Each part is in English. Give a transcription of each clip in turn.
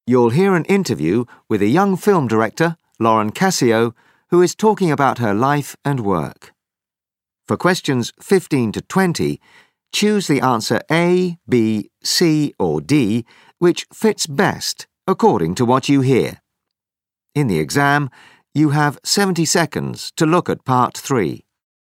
You'll hear an interview with a young film director, Lauren Cassio, who is talking about her life and work. For questions 15 to 20, choose the answer A, B, C or D, which fits best according to what you hear. In the exam, you have 70 seconds to look at Part 3.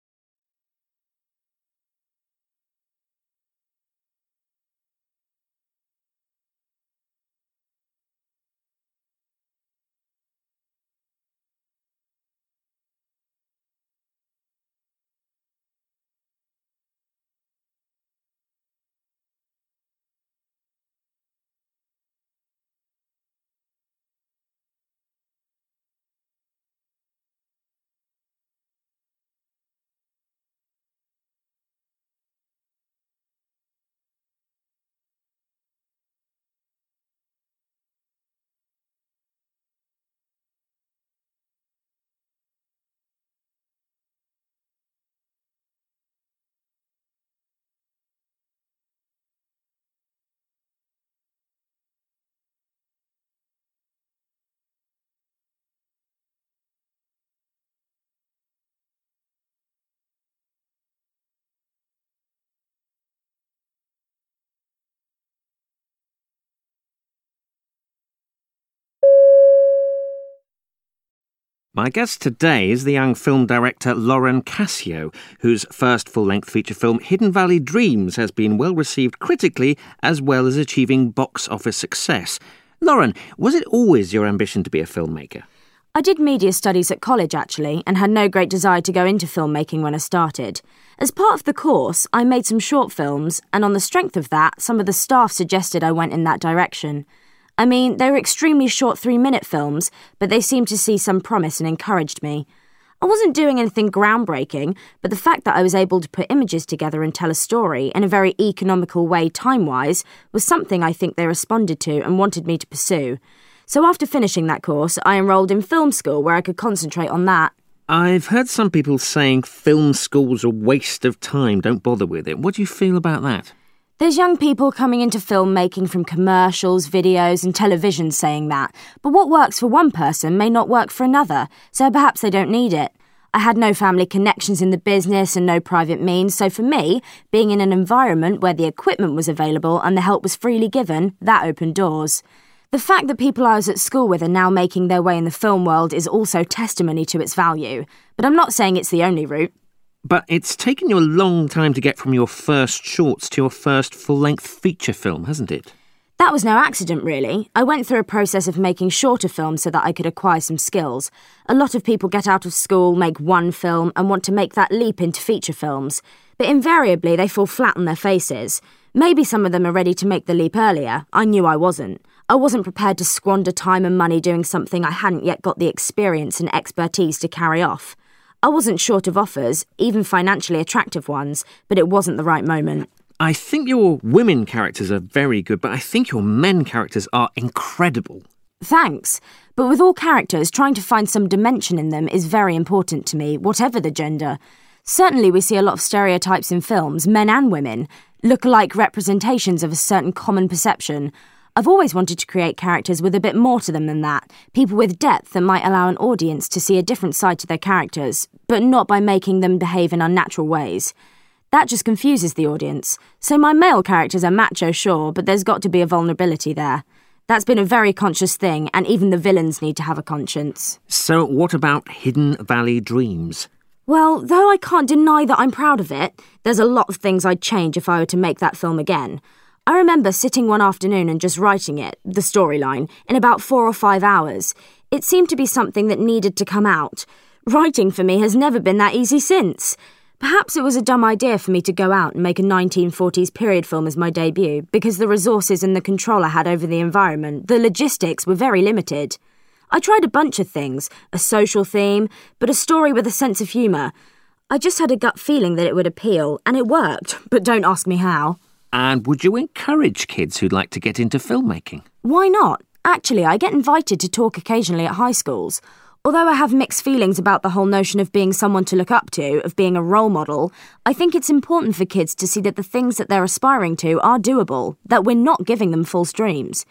My guest today is the young film director Lauren Cassio, whose first full-length feature film, Hidden Valley Dreams, has been well received critically as well as achieving box office success. Lauren, was it always your ambition to be a filmmaker? I did media studies at college, actually, and had no great desire to go into filmmaking when I started. As part of the course, I made some short films, and on the strength of that, some of the staff suggested I went in that direction. I mean, they were extremely short 3-minute films, but they seemed to see some promise and encouraged me. I wasn't doing anything groundbreaking, but the fact that I was able to put images together and tell a story in a very economical way time-wise was something I think they responded to and wanted me to pursue. So after finishing that course, I enrolled in film school where I could concentrate on that. I've heard some people saying film school's a waste of time, don't bother with it. What do you feel about that? There's young people coming into filmmaking from commercials, videos and television saying that, but what works for one person may not work for another, so perhaps they don't need it. I had no family connections in the business and no private means, so for me, being in an environment where the equipment was available and the help was freely given, that opened doors. The fact that people I was at school with are now making their way in the film world is also testimony to its value, but I'm not saying it's the only route. But it's taken you a long time to get from your first shorts to your first full-length feature film, hasn't it? That was no accident, really. I went through a process of making shorter films so that I could acquire some skills. A lot of people get out of school, make one film, and want to make that leap into feature films. But invariably, they fall flat on their faces. Maybe some of them are ready to make the leap earlier. I knew I wasn't. I wasn't prepared to squander time and money doing something I hadn't yet got the experience and expertise to carry off. I wasn't short of offers, even financially attractive ones, but it wasn't the right moment. I think your women characters are very good, but I think your men characters are incredible. Thanks. But with all characters, trying to find some dimension in them is very important to me, whatever the gender. Certainly we see a lot of stereotypes in films, men and women, look-alike representations of a certain common perception. I've always wanted to create characters with a bit more to them than that, people with depth that might allow an audience to see a different side to their characters, but not by making them behave in unnatural ways. That just confuses the audience. So my male characters are macho, sure, but there's got to be a vulnerability there. That's been a very conscious thing, and even the villains need to have a conscience. So what about Hidden Valley Dreams? Well, though I can't deny that I'm proud of it, there's a lot of things I'd change if I were to make that film again. I remember sitting one afternoon and just writing it, the storyline, in about 4 or 5 hours. It seemed to be something that needed to come out. Writing for me has never been that easy since. Perhaps it was a dumb idea for me to go out and make a 1940s period film as my debut, because the resources and the control I had over the environment, the logistics, were very limited. I tried a bunch of things, a social theme, but a story with a sense of humour. I just had a gut feeling that it would appeal, and it worked, but don't ask me how. And would you encourage kids who'd like to get into filmmaking? Why not? Actually, I get invited to talk occasionally at high schools. Although I have mixed feelings about the whole notion of being someone to look up to, of being a role model, I think it's important for kids to see that the things that they're aspiring to are doable, that we're not giving them false dreams.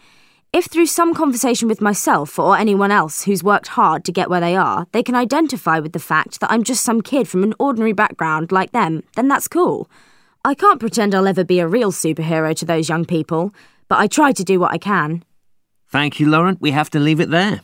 If through some conversation with myself or anyone else who's worked hard to get where they are, they can identify with the fact that I'm just some kid from an ordinary background like them, then that's cool. I can't pretend I'll ever be a real superhero to those young people, but I try to do what I can. Thank you, Lauren. We have to leave it there.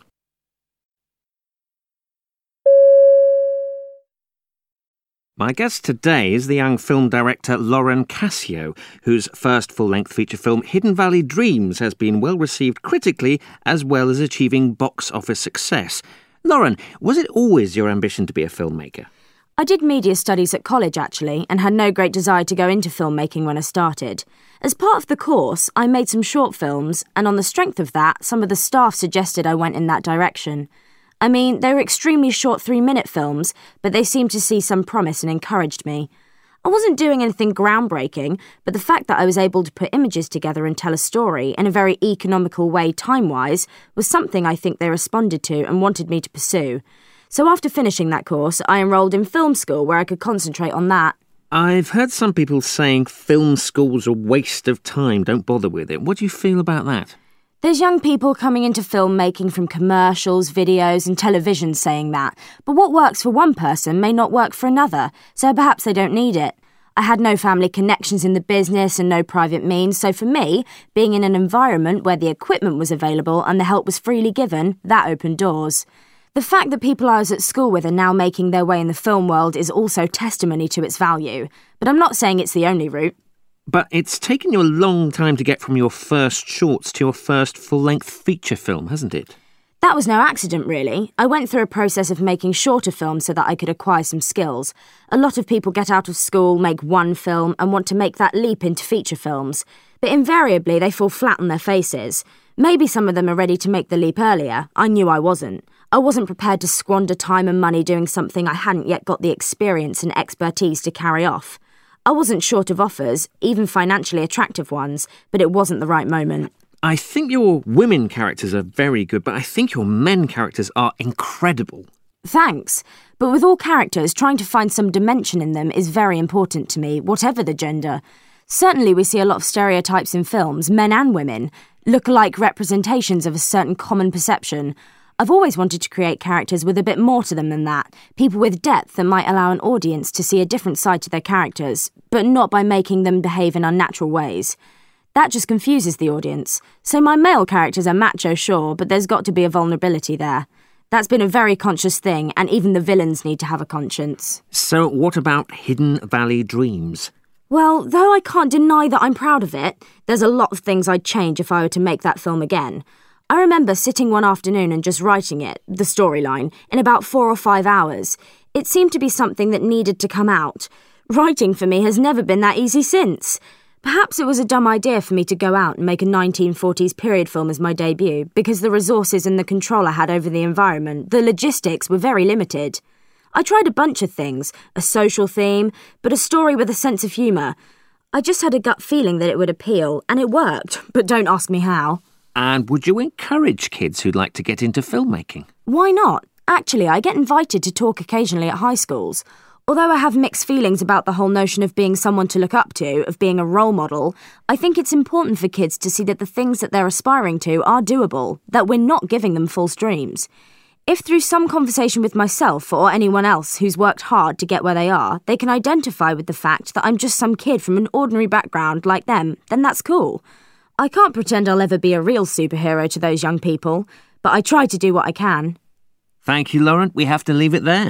My guest today is the young film director Lauren Cascio, whose first full-length feature film, Hidden Valley Dreams, has been well received critically as well as achieving box office success. Lauren, was it always your ambition to be a filmmaker? I did media studies at college, actually, and had no great desire to go into filmmaking when I started. As part of the course, I made some short films, and on the strength of that, some of the staff suggested I went in that direction. I mean, they were extremely short 3-minute films, but they seemed to see some promise and encouraged me. I wasn't doing anything groundbreaking, but the fact that I was able to put images together and tell a story in a very economical way time-wise was something I think they responded to and wanted me to pursue. So after finishing that course, I enrolled in film school where I could concentrate on that. I've heard some people saying film school's a waste of time, don't bother with it. What do you feel about that? There's young people coming into filmmaking from commercials, videos and television saying that, but what works for one person may not work for another, so perhaps they don't need it. I had no family connections in the business and no private means, so for me, being in an environment where the equipment was available and the help was freely given, that opened doors. The fact that people I was at school with are now making their way in the film world is also testimony to its value, but I'm not saying it's the only route. But it's taken you a long time to get from your first shorts to your first full-length feature film, hasn't it? That was no accident, really. I went through a process of making shorter films so that I could acquire some skills. A lot of people get out of school, make one film, and want to make that leap into feature films. But invariably, they fall flat on their faces. Maybe some of them are ready to make the leap earlier. I knew I wasn't. I wasn't prepared to squander time and money doing something I hadn't yet got the experience and expertise to carry off. I wasn't short of offers, even financially attractive ones, but it wasn't the right moment. I think your women characters are very good, but I think your men characters are incredible. Thanks. But with all characters, trying to find some dimension in them is very important to me, whatever the gender. Certainly we see a lot of stereotypes in films, men and women, look-alike representations of a certain common perception. I've always wanted to create characters with a bit more to them than that, people with depth that might allow an audience to see a different side to their characters, but not by making them behave in unnatural ways. That just confuses the audience. So my male characters are macho, sure, but there's got to be a vulnerability there. That's been a very conscious thing, and even the villains need to have a conscience. So what about Hidden Valley Dreams? Well, though I can't deny that I'm proud of it, there's a lot of things I'd change if I were to make that film again. I remember sitting one afternoon and just writing it, the storyline, in about 4 or 5 hours. It seemed to be something that needed to come out. Writing for me has never been that easy since. Perhaps it was a dumb idea for me to go out and make a 1940s period film as my debut, because the resources and the control I had over the environment, the logistics, were very limited. I tried a bunch of things, a social theme, but a story with a sense of humour. I just had a gut feeling that it would appeal, and it worked, but don't ask me how. And would you encourage kids who'd like to get into filmmaking? Why not? Actually, I get invited to talk occasionally at high schools. Although I have mixed feelings about the whole notion of being someone to look up to, of being a role model, I think it's important for kids to see that the things that they're aspiring to are doable, that we're not giving them false dreams. If through some conversation with myself or anyone else who's worked hard to get where they are, they can identify with the fact that I'm just some kid from an ordinary background like them, then that's cool. I can't pretend I'll ever be a real superhero to those young people, but I try to do what I can. Thank you, Lauren. We have to leave it there.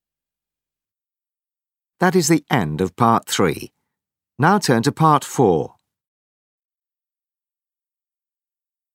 That is the end of part 3. Now turn to part 4.